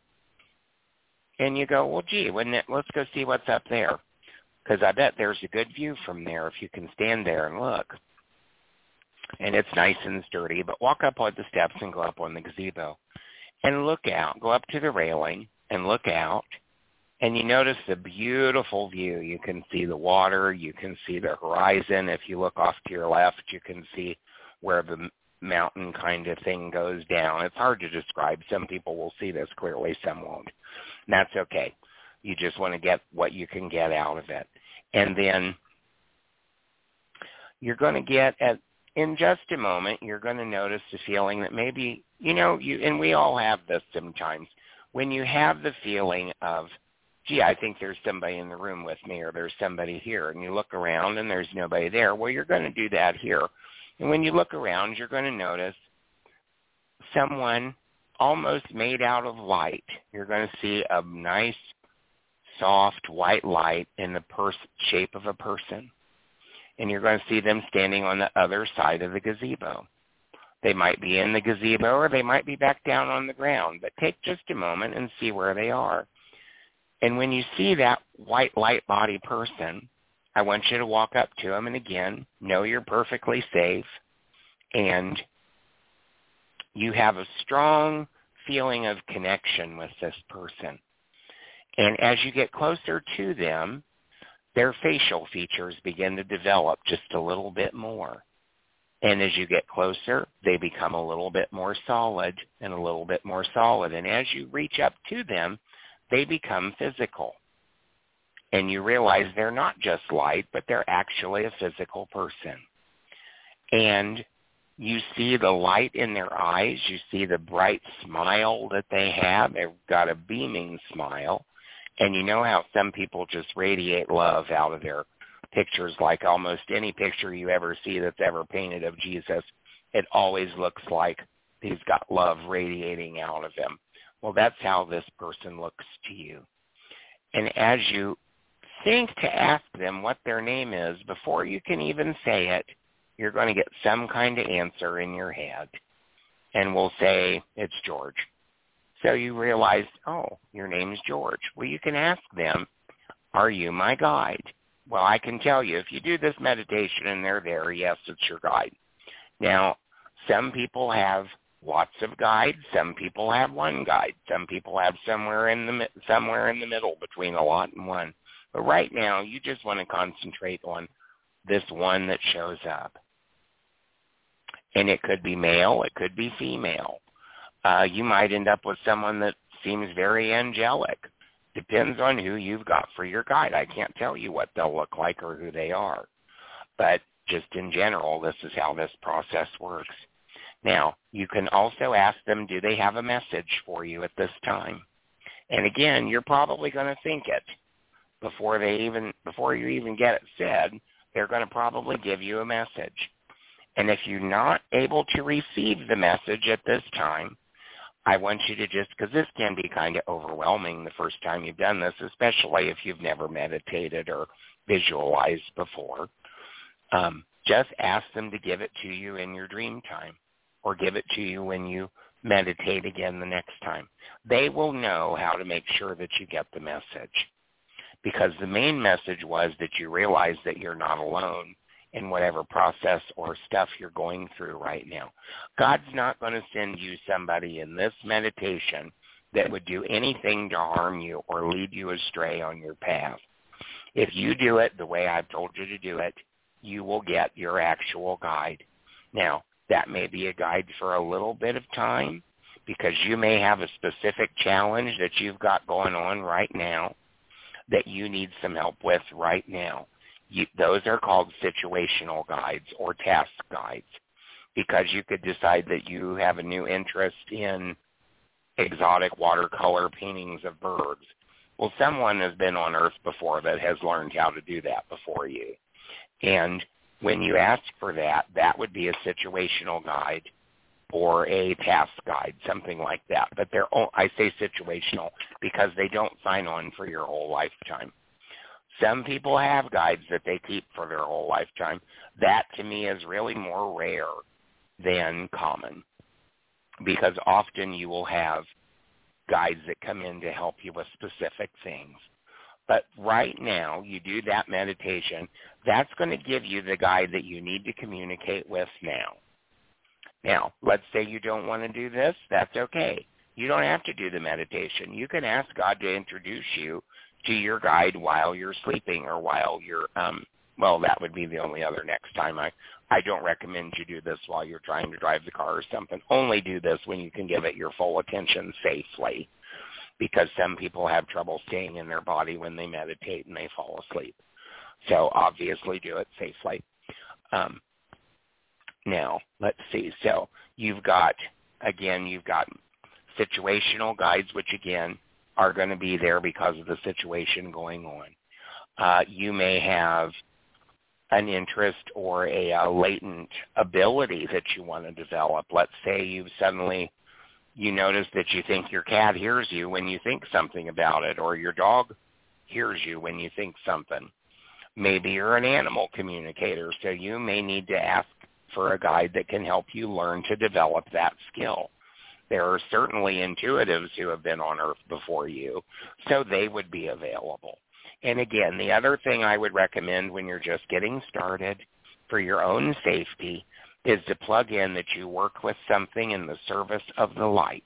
And you go, well, gee, wouldn't it, let's go see what's up there. Because I bet there's a good view from there if you can stand there and look. And it's nice and sturdy, but walk up on the steps and go up on the gazebo. And look out, go up to the railing and look out, and you notice the beautiful view. You can see the water, you can see the horizon. If you look off to your left, you can see where the mountain kind of thing goes down. It's hard to describe. Some people will see this clearly, some won't. And that's okay. You just want to get what you can get out of it. And then you're going to get at in just a moment, you're going to notice the feeling that maybe, you know, you and we all have this sometimes, when you have the feeling of, gee, I think there's somebody in the room with me or there's somebody here, and you look around and there's nobody there. Well, you're going to do that here. And when you look around, you're going to notice someone almost made out of light. You're going to see a nice, soft, white light in the pers- shape of a person. And you're going to see them standing on the other side of the gazebo. They might be in the gazebo or they might be back down on the ground, but take just a moment and see where they are. And when you see that white light body person, I want you to walk up to them and again, know you're perfectly safe and you have a strong feeling of connection with this person. And as you get closer to them, their facial features begin to develop just a little bit more. And as you get closer, they become a little bit more solid and a little bit more solid. And as you reach up to them, they become physical. And you realize they're not just light, but they're actually a physical person. And you see the light in their eyes. You see the bright smile that they have. They've got a beaming smile. And you know how some people just radiate love out of their, pictures, like almost any picture you ever see that's ever painted of Jesus, it always looks like he's got love radiating out of him. Well, that's how this person looks to you. And as you think to ask them what their name is, before you can even say it, you're going to get some kind of answer in your head. And we'll say, it's George. So you realize, oh, your name's George. Well, you can ask them, are you my guide? Well, I can tell you, if you do this meditation and they're there, yes, it's your guide. Now, some people have lots of guides. Some people have one guide. Some people have somewhere in the somewhere in the middle between a lot and one. But right now, you just want to concentrate on this one that shows up. And it could be male. It could be female. Uh, you might end up with someone that seems very angelic. Depends on who you've got for your guide. I can't tell you what they'll look like or who they are. But just in general, this is how this process works. Now, you can also ask them, do they have a message for you at this time? And again, you're probably going to think it before they even before you even get it said. They're going to probably give you a message. And if you're not able to receive the message at this time, I want you to just, because this can be kind of overwhelming the first time you've done this, especially if you've never meditated or visualized before, um, just ask them to give it to you in your dream time or give it to you when you meditate again the next time. They will know how to make sure that you get the message, because the main message was that you realize that you're not alone in whatever process or stuff you're going through right now. God's not going to send you somebody in this meditation that would do anything to harm you or lead you astray on your path. If you do it the way I've told you to do it, you will get your actual guide. Now, that may be a guide for a little bit of time, because you may have a specific challenge that you've got going on right now that you need some help with right now. You, those are called situational guides or task guides, because you could decide that you have a new interest in exotic watercolor paintings of birds. Well, someone has been on Earth before that has learned how to do that before you. And when you ask for that, that would be a situational guide or a task guide, something like that. But they're, I say situational because they don't sign on for your whole lifetime. Some people have guides that they keep for their whole lifetime. That, to me, is really more rare than common, because often you will have guides that come in to help you with specific things. But right now, you do that meditation. That's going to give you the guide that you need to communicate with now. Now, let's say you don't want to do this. That's okay. You don't have to do the meditation. You can ask God to introduce you to your guide while you're sleeping or while you're, um, well, that would be the only other next time. I, I don't recommend you do this while you're trying to drive the car or something. Only do this when you can give it your full attention safely, because some people have trouble staying in their body when they meditate and they fall asleep. So obviously do it safely. Um, now, let's see. So you've got, again, you've got situational guides, which, again, are going to be there because of the situation going on. Uh, you may have an interest or a, a latent ability that you want to develop. Let's say you suddenly, you notice that you think your cat hears you when you think something about it, or your dog hears you when you think something. Maybe you're an animal communicator, so you may need to ask for a guide that can help you learn to develop that skill. There are certainly intuitives who have been on Earth before you, so they would be available. And again, the other thing I would recommend when you're just getting started for your own safety is to plug in that you work with something in the service of the light.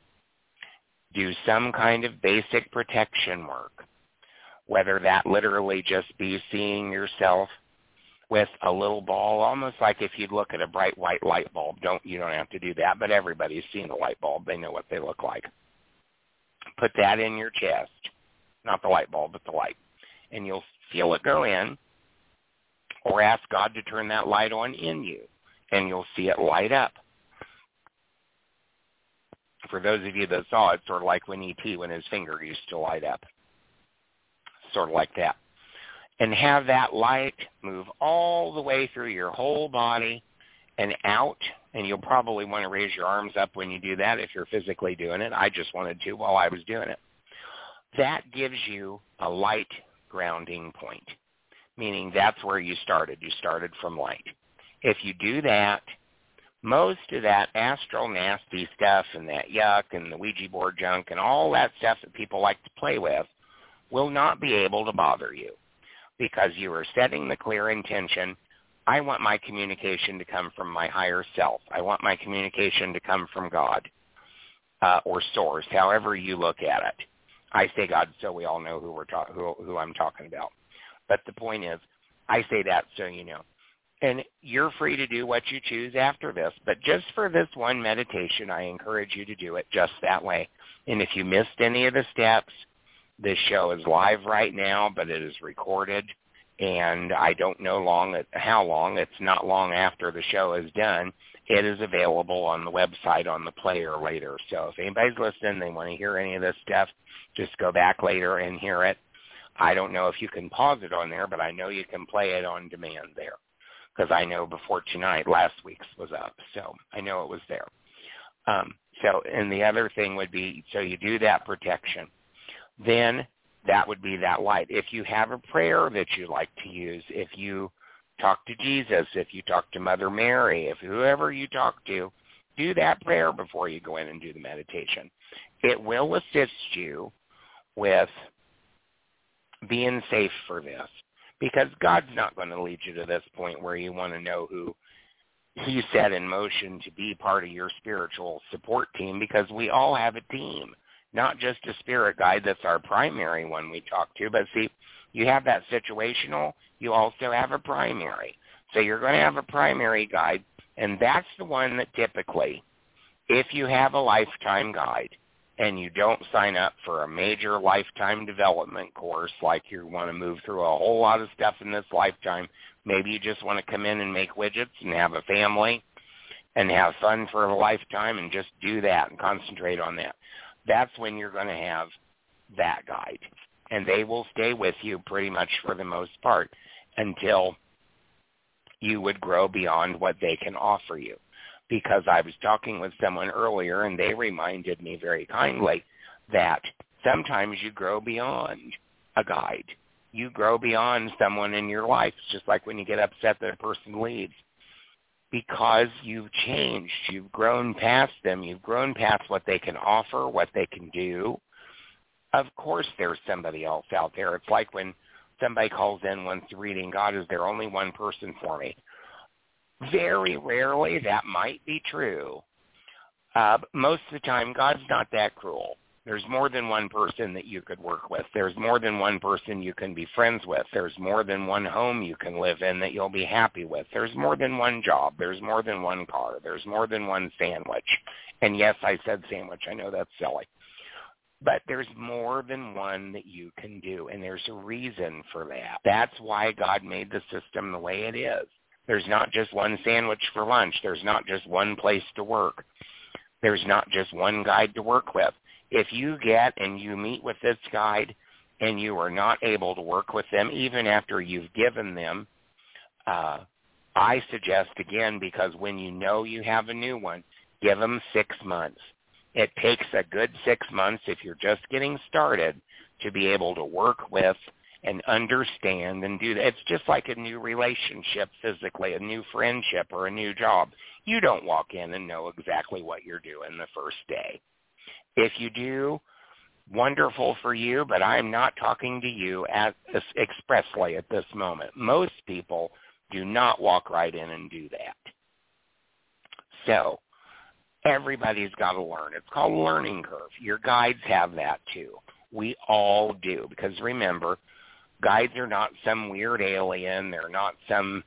Do some kind of basic protection work, whether that literally just be seeing yourself with a little ball, almost like if you'd look at a bright white light bulb. Don't you don't have to do that, but everybody's seen a light bulb. They know what they look like. Put that in your chest, not the light bulb, but the light, and you'll feel it go in, or ask God to turn that light on in you, and you'll see it light up. For those of you that saw it, sort of like when E T, when his finger used to light up, sort of like that. and have that light move all the way through your whole body and out. And you'll probably want to raise your arms up when you do that if you're physically doing it. I just wanted to while I was doing it. That gives you a light grounding point, meaning that's where you started. You started from light. If you do that, most of that astral nasty stuff and that yuck and the Ouija board junk and all that stuff that people like to play with will not be able to bother you, because you are setting the clear intention, I want my communication to come from my higher self. I want my communication to come from God uh, or source, however you look at it. I say God so we all know who we're ta- who, who I'm talking about. But the point is, I say that so you know. And you're free to do what you choose after this. But just for this one meditation, I encourage you to do it just that way. And if you missed any of the steps, this show is live right now, but it is recorded. And I don't know long how long. It's not long after the show is done. It is available on the website on the player later. So if anybody's listening, they want to hear any of this stuff, just go back later and hear it. I don't know if you can pause it on there, but I know you can play it on demand there, because I know before tonight, last week's was up. So I know it was there. Um, so, and the other thing would be, so you do that protection. Then that would be that light. If you have a prayer that you like to use, if you talk to Jesus, if you talk to Mother Mary, if whoever you talk to, do that prayer before you go in and do the meditation. It will assist you with being safe for this, because God's not going to lead you to this point where you want to know who he set in motion to be part of your spiritual support team, because we all have a team. Not just a spirit guide that's our primary one we talk to, but see, you have that situational, you also have a primary. So you're going to have a primary guide, and that's the one that typically, if you have a lifetime guide and you don't sign up for a major lifetime development course, like you want to move through a whole lot of stuff in this lifetime, maybe you just want to come in and make widgets and have a family and have fun for a lifetime and just do that and concentrate on that. That's when you're going to have that guide. And they will stay with you pretty much for the most part until you would grow beyond what they can offer you. Because I was talking with someone earlier, and they reminded me very kindly that sometimes you grow beyond a guide. You grow beyond someone in your life. It's just like when you get upset that a person leaves. Because you've changed. You've grown past them. You've grown past what they can offer, what they can do. Of course there's somebody else out there. It's like when somebody calls in once reading, God, is there only one person for me? Very rarely that might be true. Uh, most of the time, God's not that cruel. There's more than one person that you could work with. There's more than one person you can be friends with. There's more than one home you can live in that you'll be happy with. There's more than one job. There's more than one car. There's more than one sandwich. And yes, I said sandwich. I know that's silly. But there's more than one that you can do, and there's a reason for that. That's why God made the system the way it is. There's not just one sandwich for lunch. There's not just one place to work. There's not just one guide to work with. If you get and you meet with this guide and you are not able to work with them, even after you've given them, uh, I suggest, again, because when you know you have a new one, give them six months. It takes a good six months, if you're just getting started, to be able to work with and understand and do that. It's just like a new relationship physically, a new friendship or a new job. You don't walk in and know exactly what you're doing the first day. If you do, wonderful for you, but I'm not talking to you at, expressly at this moment. Most people do not walk right in and do that. So everybody's got to learn. It's called a learning curve. Your guides have that too. We all do, because remember, guides are not some weird alien. They're not some,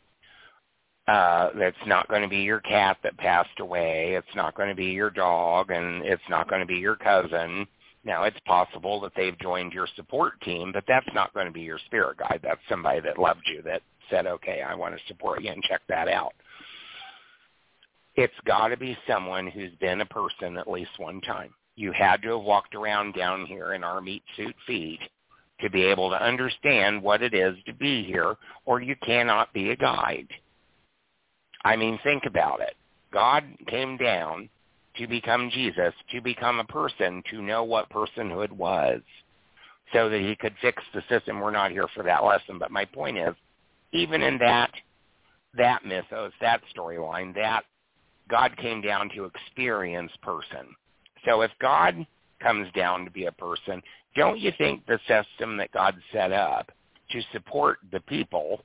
uh, that's not going to be your cat that passed away. It's not going to be your dog, and it's not going to be your cousin. Now, it's possible that they've joined your support team, but that's not going to be your spirit guide. That's somebody that loved you, that said, okay, I want to support you and check that out. It's got to be someone who's been a person at least one time. You had to have walked around down here in our meat suit feet to be able to understand what it is to be here, or you cannot be a guide. I mean, think about it. God came down to become Jesus, to become a person, to know what personhood was, so that he could fix the system. We're not here for that lesson, but my point is, even in that that mythos, that storyline, that God came down to experience person. So if God comes down to be a person, don't you think the system that God set up to support the people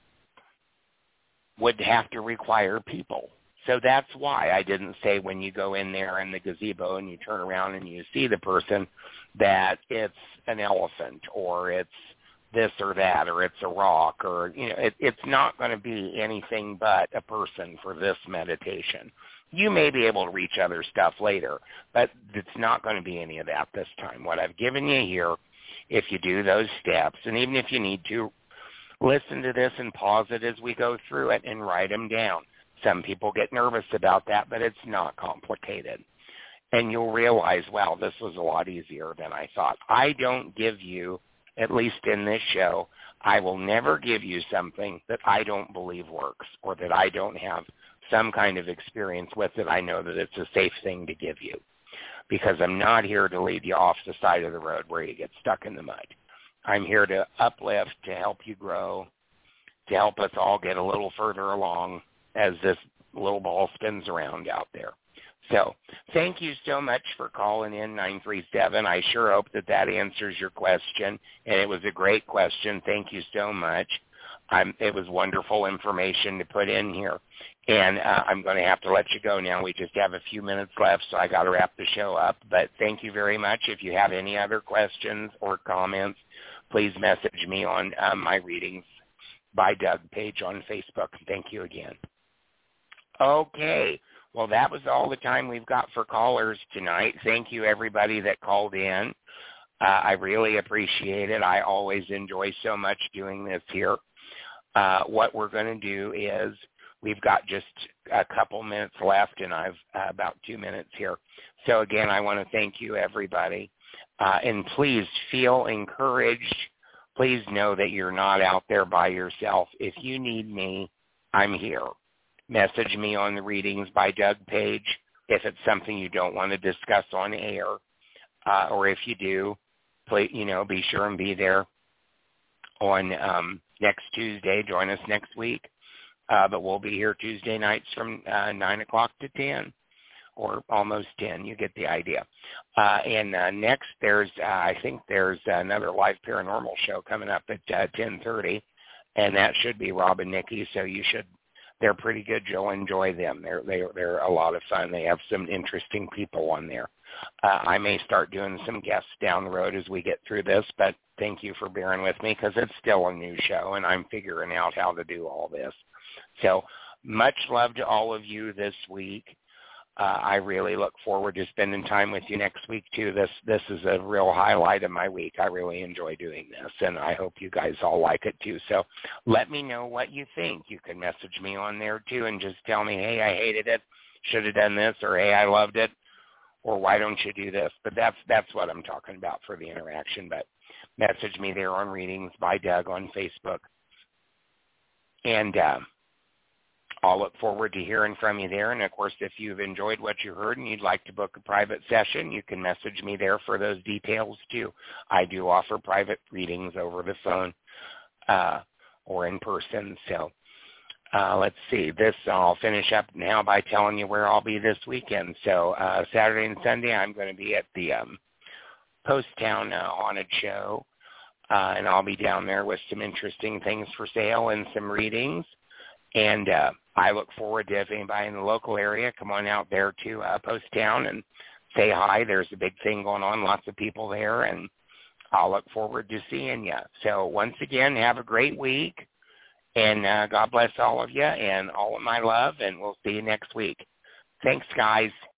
would have to require people? So that's why I didn't say when you go in there in the gazebo and you turn around and you see the person that it's an elephant or it's this or that or it's a rock or, you know, it, it's not going to be anything but a person for this meditation. You may be able to reach other stuff later, but it's not going to be any of that this time. What I've given you here, if you do those steps, and even if you need to, listen to this and pause it as we go through it and write them down. Some people get nervous about that, but it's not complicated. And you'll realize, wow, this was a lot easier than I thought. I don't give you, at least in this show, I will never give you something that I don't believe works or that I don't have some kind of experience with it. I know that it's a safe thing to give you because I'm not here to lead you off the side of the road where you get stuck in the mud. I'm here to uplift, to help you grow, to help us all get a little further along as this little ball spins around out there. So thank you so much for calling in nine three seven. I sure hope that that answers your question, and it was a great question. Thank you so much. I'm, it was wonderful information to put in here, and uh, I'm going to have to let you go now. We just have a few minutes left, so I got to wrap the show up. But thank you very much. If you have any other questions or comments, please message me on uh, my Readings by Doug page on Facebook. Thank you again. Okay. Well, that was all the time we've got for callers tonight. Thank you, everybody that called in. Uh, I really appreciate it. I always enjoy so much doing this here. Uh, what we're going to do is we've got just a couple minutes left, and I've uh, about two minutes here. So, again, I want to thank you, everybody. Uh, and please feel encouraged. Please know that you're not out there by yourself. If you need me, I'm here. Message me on the Readings by Doug page if it's something you don't want to discuss on air, uh, or if you do, please, you know, be sure and be there on um, next Tuesday. Join us next week, uh, but we'll be here Tuesday nights from uh, nine o'clock to ten, or almost ten. You get the idea. Uh, and uh, next, there's uh, I think there's another live paranormal show coming up at uh, ten thirty, and that should be Rob and Nikki. So you should. They're pretty good. You'll enjoy them. They're they're they're a lot of fun. They have some interesting people on there. Uh, I may start doing some guests down the road as we get through this, but thank you for bearing with me because it's still a new show and I'm figuring out how to do all this. So much love to all of you this week. Uh, I really look forward to spending time with you next week, too. This this is a real highlight of my week. I really enjoy doing this, and I hope you guys all like it, too. So let me know what you think. You can message me on there, too, and just tell me, hey, I hated it, should have done this, or hey, I loved it, or why don't you do this? But that's that's what I'm talking about for the interaction. But message me there on Readings by Doug on Facebook. And uh, I'll look forward to hearing from you there. And, of course, if you've enjoyed what you heard and you'd like to book a private session, you can message me there for those details, too. I do offer private readings over the phone uh, or in person. So uh, let's see. This I'll finish up now by telling you where I'll be this weekend. So uh, Saturday and Sunday I'm going to be at the um, Post Town uh, Haunted Show, uh, and I'll be down there with some interesting things for sale and some readings. And uh, I look forward to if anybody in the local area, come on out there to uh, Post Town and say hi. There's a big thing going on, lots of people there, and I'll look forward to seeing you. So once again, have a great week, and uh, God bless all of you and all of my love, and we'll see you next week. Thanks, guys.